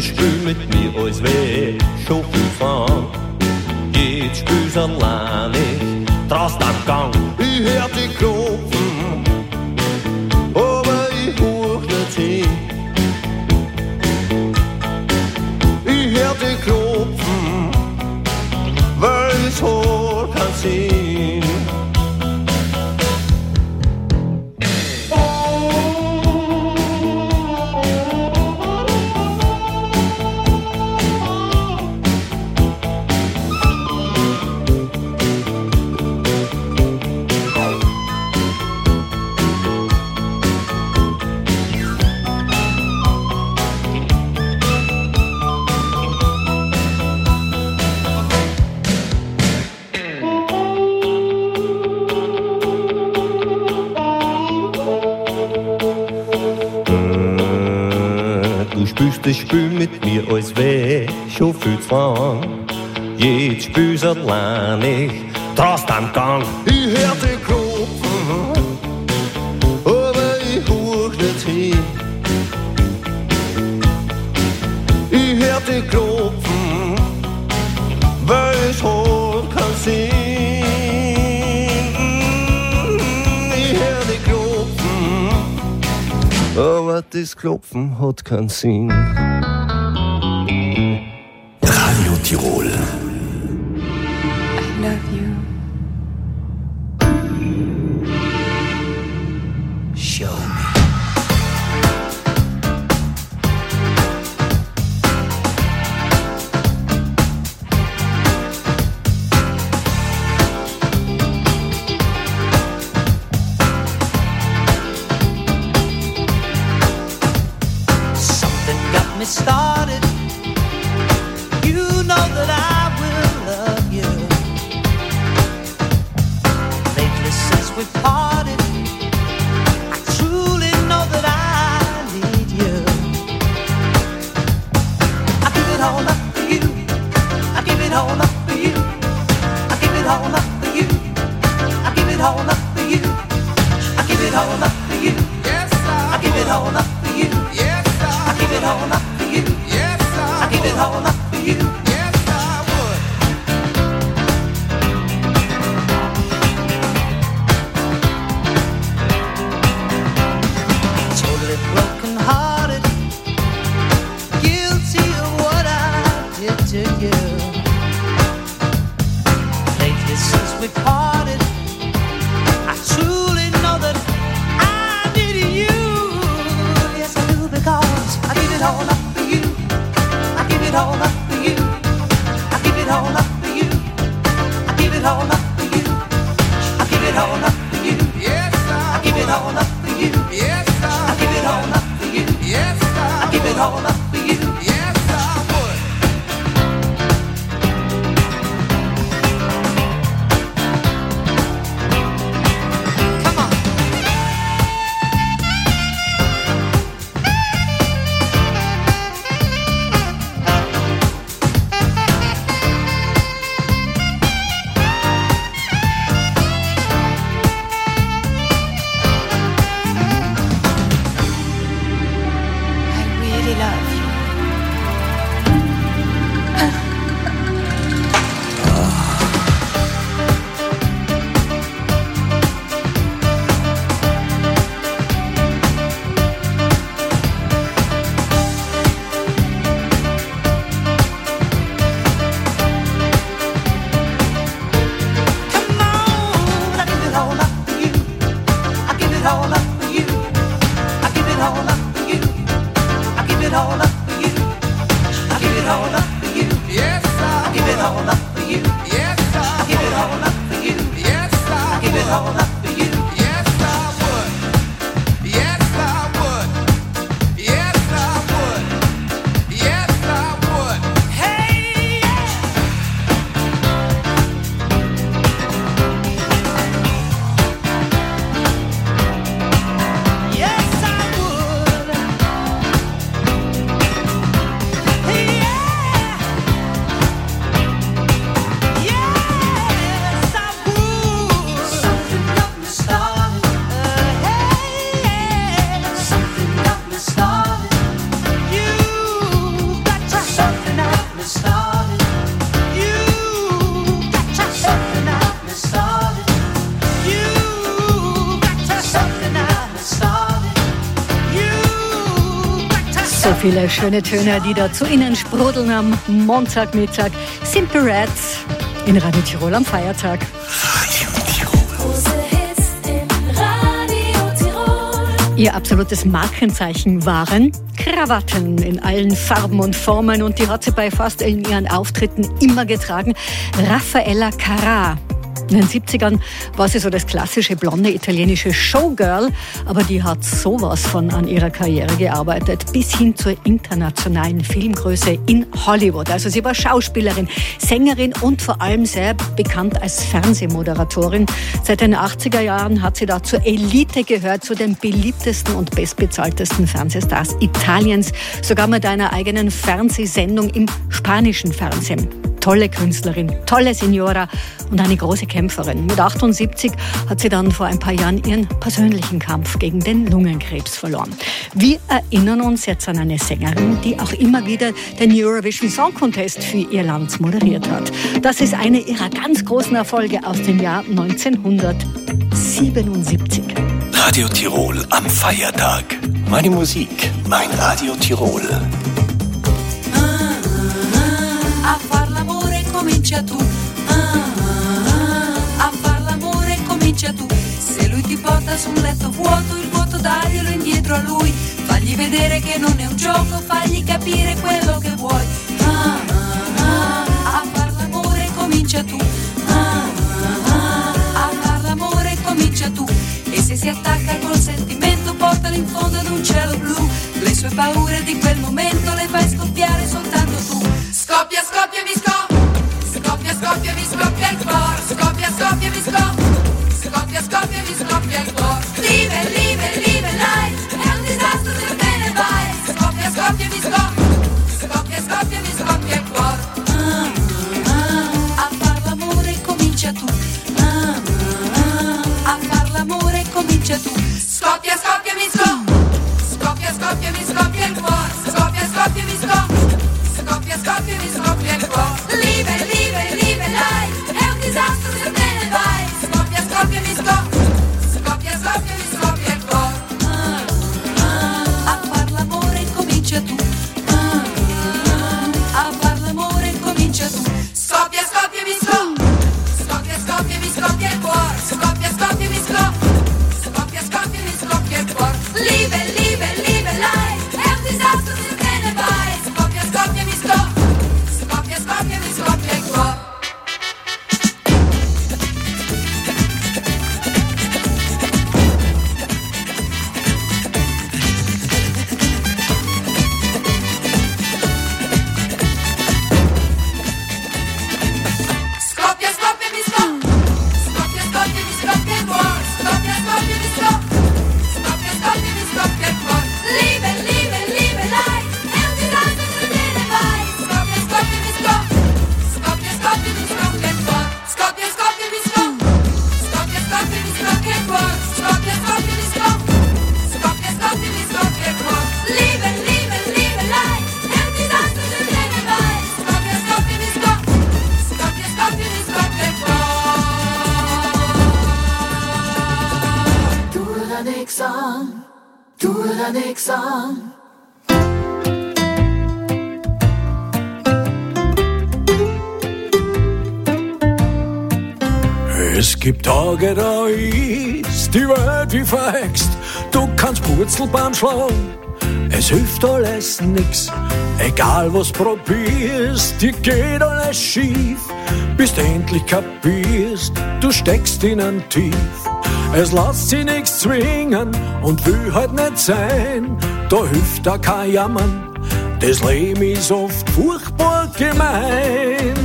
Jetzt spiel mit mir, als wär schon viel fahren. Jetzt spiel's allein, ich draußen am Gang. Ich hör die klopfen, aber ich hoch nicht hin. Ich hör die klopfen, weil es hoch kann sehen. Das Spiel mit mir, als wär schon viel zu lang. Jetzt spiel's allein, ich traust am Gang. Ich hör die klopfen, aber ich hoch nicht hin. Ich hör die klopfen, weil es hoch kann sehen. Ich hör die klopfen, aber das Klopfen hat keinen Sinn. Radio Tirol. I love you. Show me. Something got me started. You know that I will love you. Lately since we parted, I truly know that I need you. I give it all up for you. I give it all up for you. I give it all up for you. I give it all up for you. I give it all up for you. Yes, I give it all up for you. Yes, I give it all up for you. Yes, I give it all up for you. Yes, I would. Totally broken hearted, guilty of what I did to you. Lately since we parted, I truly know that I need you. Yes, I do, because I give it all up for you. I give it all up for you. I give it all up for you. I give it all up for you. I give it all up for you. Yes, I give it all up for you. Yes, I give it all up for you. Yes, I give it all up for you. Yes, I would. Come on. I really love you. Come on, I give it all up for you. I give it all up for you. I give it all up for you. I give it all up for you. I give it all up for you. Yes, I give it all up for you. Yes, I give it all up for you. Yes, I give it all up for you. Yes, I would. Yes, I would. Yes, I would. Yes, I would. Hey, yeah. Yes, I would. So viele schöne Töne, die da zu Ihnen sprudeln am Montagmittag. Simple Reds in Radio Tirol am Feiertag. Ihr absolutes Markenzeichen waren Krawatten in allen Farben und Formen und die hat sie bei fast allen ihren Auftritten immer getragen. Raffaella Carrà. In den siebzigern war sie so das klassische blonde italienische Showgirl, aber die hat sowas von an ihrer Karriere gearbeitet, bis hin zur internationalen Filmgröße in Hollywood. Also sie war Schauspielerin, Sängerin und vor allem sehr bekannt als Fernsehmoderatorin. Seit den achtziger Jahren hat sie da zur Elite gehört, zu den beliebtesten und bestbezahltesten Fernsehstars Italiens, sogar mit einer eigenen Fernsehsendung im spanischen Fernsehen. Tolle Künstlerin, tolle Signora und eine große Kämpferin. Mit achtundsiebzig hat sie dann vor ein paar Jahren ihren persönlichen Kampf gegen den Lungenkrebs verloren. Wir erinnern uns jetzt an eine Sängerin, die auch immer wieder den Eurovision Song Contest für ihr Land moderiert hat. Das ist eine ihrer ganz großen Erfolge aus dem Jahr neunzehnhundertsiebenundsiebzig. Radio Tirol am Feiertag. Meine Musik, mein Radio Tirol. A far l'amore comincia tu, ah, ah, a far l'amore comincia tu. Se lui ti porta su un letto vuoto, il vuoto daglielo indietro a lui. Fagli vedere che non è un gioco, fagli capire quello che vuoi. Ah, ah, a far l'amore comincia tu, ah, ah, a far l'amore comincia tu. E se si attacca col sentimento, portalo in fondo ad un cielo blu. Le sue paure di quel momento le fai scoppiare soltanto tu. Scoppia, scoppia, mi scoppia, scoppia, scoppia, mi scoppia il cuore, scoppia, scoppia, mi scoppia, scoppia, scoppia, mi scoppia il cuore. Live, live, live, life, è un disastro se te ne vai. Scoppia, scoppia, mi scoppia, scoppia, scoppia, mi scoppia il cuore. Ah, ah, a far l'amore comincia tu, ah, ah, a far l'amore comincia tu. Scoppia, scoppia, mi scoppia, scoppia, scoppia, mi scoppia il cuore, scoppia, scoppia, mi scoppia. Scoppia, scoppia, mi scoppia il cuore. Live, live, live, life, è un disastro se te ne vai. Scoppia, scoppia, mi scoppia, scoppia, scoppia, mi scoppia il cuore. Ah, ah, a far l'amore comincia tu, ah, ah, a far l'amore comincia tu. Scoppia, scoppia, mi scoppia, scoppia, scoppia, mi scoppia il cuore. Scoppia, scoppia, mi scoppia, scoppia, scoppia, mi scoppia il cuore. Live, live, live, life, è un disastro se te ne vai. Scoppia, scoppia, mi scoppia, scoppia, scoppia, mi scoppia il cuore. Scoppia, scoppia, mi scoppia, scoppia, scoppia, mi scoppia il cuore. Scoppia, scoppia, mi scoppia, scoppia, scoppia, mi scoppia il cuore. Live, live, live, life, è un disastro se te ne vai. Scoppia, scoppia, mi scoppia, scoppia, scoppia, mi scoppia il cuore. Scoppia, scoppia, mi scoppia, scoppia, scoppia, mi scoppia il cuore. Scoppia, scoppia, mi scoppia, scoppia, scoppia, mi scoppia il cuore. Live, live, live, life, è un disastro se te ne vai. Scoppia, scoppia, mi scoppia, scoppia, scoppia, mi scoppia il cuore. Doe er dan niks aan, doe er dan niks aan. Es gibt Tage, da ist die Welt wie verhext. Du kannst Purzelbaum schlagen, es hilft alles nix. Egal was probierst, dir geht alles schief. Bis du endlich kapierst, du steckst in ein Tief. Es lässt sich nichts zwingen und will halt nicht sein. Da hilft da kein Jammern, das Leben ist oft furchtbar gemein.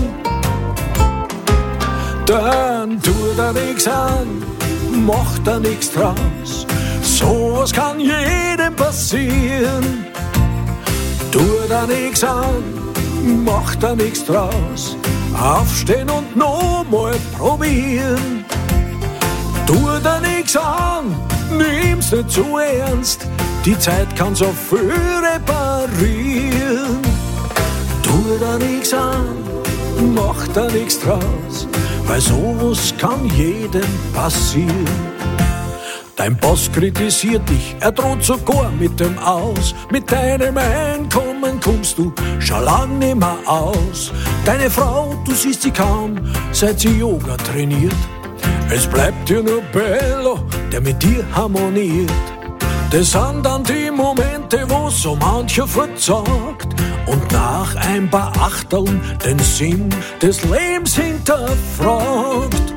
Dann tu da nix an, mach da nix draus. Sowas kann jedem passieren. Tu da nix an, mach da nix draus. Aufstehen und nochmal probieren. Tu da nix an, nimm's nicht zu ernst. Die Zeit kann so viel reparieren. Tu da nix an, mach da nix draus. Weil sowas kann jedem passieren. Dein Boss kritisiert dich, er droht sogar mit dem Aus. Mit deinem Einkommen kommst du schon lang nicht mehr aus. Deine Frau, du siehst sie kaum, seit sie Yoga trainiert. Es bleibt dir nur Bello, der mit dir harmoniert. Das sind dann die Momente, wo so mancher verzagt und nach ein paar Achteln den Sinn des Lebens hinterfragt.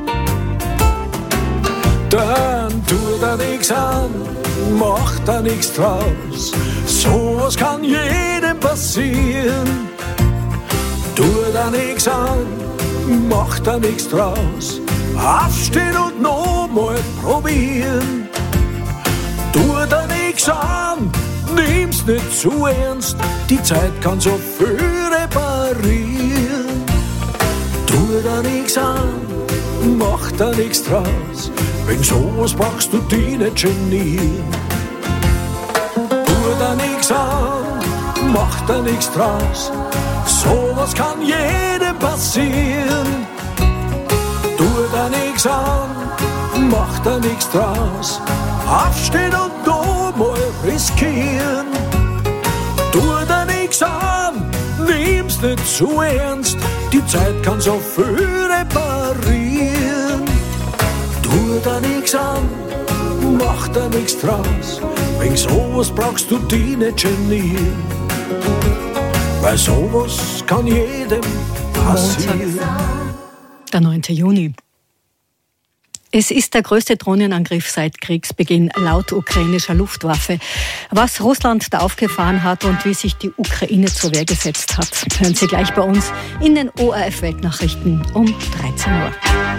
Dann tu da nix an, mach da nix draus. Sowas kann jedem passieren. Tu da nix an, mach da nix draus. Aufstehen und nochmal probieren. Tu da nix an, nimm's nicht zu ernst. Die Zeit kann so viel reparieren. Tu da nix an, mach da nix draus. Wegen sowas brauchst du dich nicht genieren. Tu da nix an, mach da nix draus. Sowas kann jedem passieren. Tu da nix an, mach da nix draus. Aufstehen und nochmal riskieren. Tu da nix an, nimm's nicht zu ernst. Die Zeit kann so viel reparieren. Tu da nix an, mach da nix draus. Wegen sowas brauchst du dich nicht genieren. Weil sowas kann jedem passieren. Der neunte Juni. Es ist der größte Drohnenangriff seit Kriegsbeginn laut ukrainischer Luftwaffe. Was Russland da aufgefahren hat und wie sich die Ukraine zur Wehr gesetzt hat, hören Sie gleich bei uns in den O R F-Weltnachrichten um dreizehn Uhr.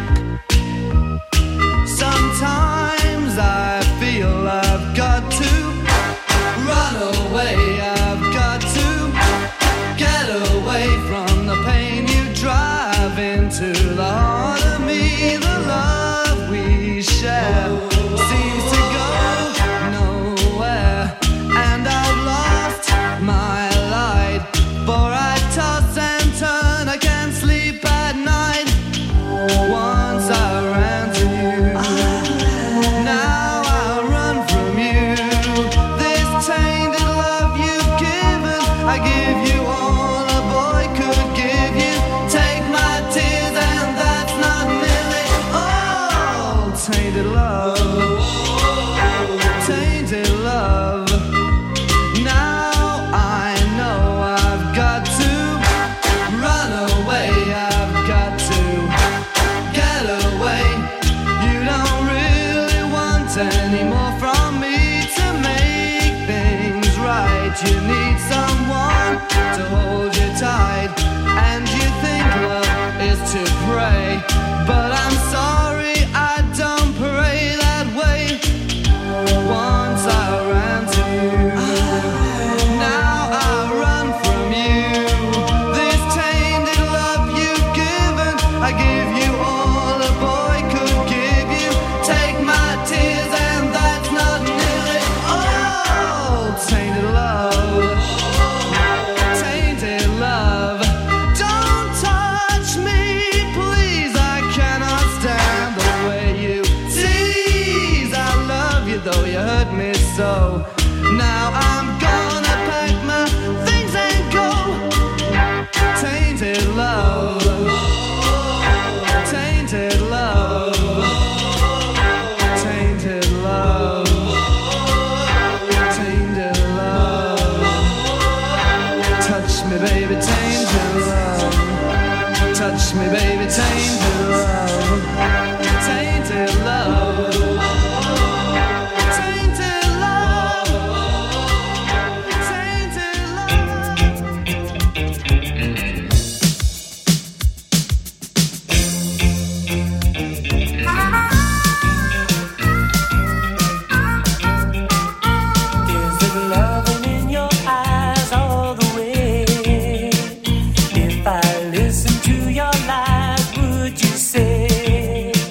Sometimes I feel I've got to run away. I've got to get away from the pain you drive into the heart of me. The love we share seems to go nowhere, and I've lost my light. For I toss and turn, I can't sleep at night. Once I ran to you, now I run from you. This tainted love you've given, I give you all a boy could give you. Take my tears and that's not nearly all. Tainted love, tainted love. Now I know I've got to run away. I've got to get away. You don't really want any more from me to make things right. You need someone to hold you tight, and you think love is to pray. But I'm sorry, I don't pray that way. Once I ran to you, now I run from you. This tainted love you've given, I give you all a boy could give you. Take my tears and that's not nearly all. Tainted love, tainted love. Don't touch me, please. I cannot stand the way you tease. I love you though you hurt me so. Now I'm gonna pack my things and go. Tainted love, tainted love, tainted love, tainted love. Touch me, baby, tainted love. Touch me, baby, tainted love. Tainted love. Tainted love. Is it loving in your eyes all the way? If I listen to your lies, would you say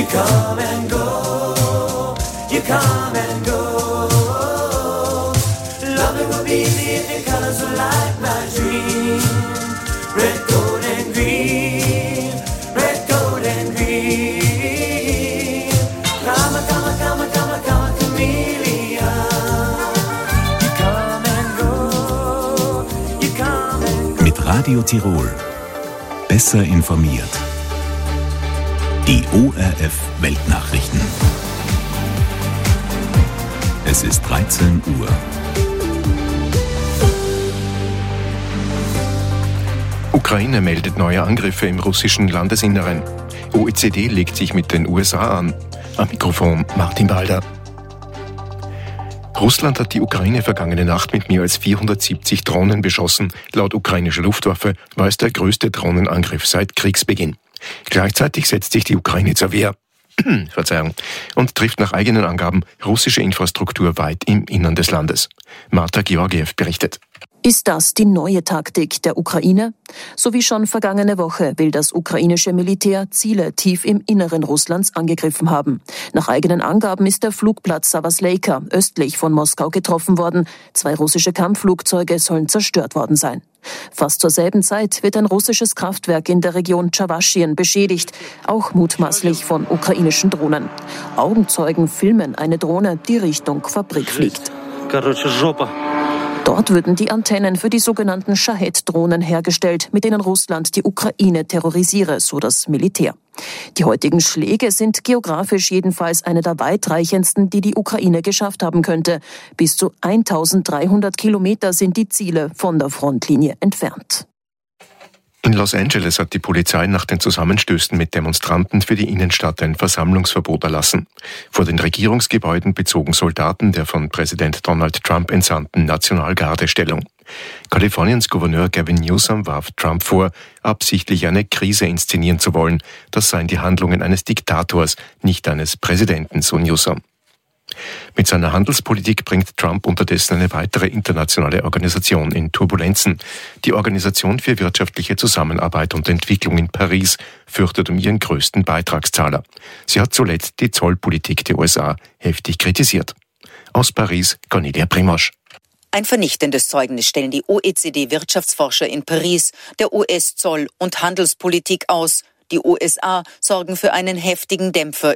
You come and go, you come and go. Loving will be the colors of light, my dream. Red, gold and green, red, gold and green. Come, come, come, come, come, chameleon. You come and go, you come and go. Mit Radio Tirol. Besser informiert. Die O R F Weltnachrichten. Es ist dreizehn Uhr. Ukraine meldet neue Angriffe im russischen Landesinneren. O E C D legt sich mit den U S A an. Am Mikrofon Martin Balder. Russland hat die Ukraine vergangene Nacht mit mehr als vierhundertsiebzig Drohnen beschossen. Laut ukrainischer Luftwaffe war es der größte Drohnenangriff seit Kriegsbeginn. Gleichzeitig setzt sich die Ukraine zur Wehr Verzeihung, und trifft nach eigenen Angaben russische Infrastruktur weit im Innern des Landes. Marta Georgiev berichtet. Ist das die neue Taktik der Ukraine? So wie schon vergangene Woche will das ukrainische Militär Ziele tief im Inneren Russlands angegriffen haben. Nach eigenen Angaben ist der Flugplatz Savasleika östlich von Moskau getroffen worden. Zwei russische Kampfflugzeuge sollen zerstört worden sein. Fast zur selben Zeit wird ein russisches Kraftwerk in der Region Tschawaschien beschädigt, auch mutmaßlich von ukrainischen Drohnen. Augenzeugen filmen eine Drohne, die Richtung Fabrik fliegt. Dort würden die Antennen für die sogenannten Shahed-Drohnen hergestellt, mit denen Russland die Ukraine terrorisiere, so das Militär. Die heutigen Schläge sind geografisch jedenfalls eine der weitreichendsten, die die Ukraine geschafft haben könnte. Bis zu eintausenddreihundert Kilometer sind die Ziele von der Frontlinie entfernt. In Los Angeles hat die Polizei nach den Zusammenstößen mit Demonstranten für die Innenstadt ein Versammlungsverbot erlassen. Vor den Regierungsgebäuden bezogen Soldaten der von Präsident Donald Trump entsandten Nationalgarde Stellung. Kaliforniens Gouverneur Gavin Newsom warf Trump vor, absichtlich eine Krise inszenieren zu wollen. Das seien die Handlungen eines Diktators, nicht eines Präsidenten, so Newsom. Mit seiner Handelspolitik bringt Trump unterdessen eine weitere internationale Organisation in Turbulenzen. Die Organisation für wirtschaftliche Zusammenarbeit und Entwicklung in Paris fürchtet um ihren größten Beitragszahler. Sie hat zuletzt die Zollpolitik der U S A heftig kritisiert. Aus Paris, Cornelia Primosch. Ein vernichtendes Zeugnis stellen die O E C D-Wirtschaftsforscher in Paris der U S-Zoll- und Handelspolitik aus. Die U S A sorgen für einen heftigen Dämpfer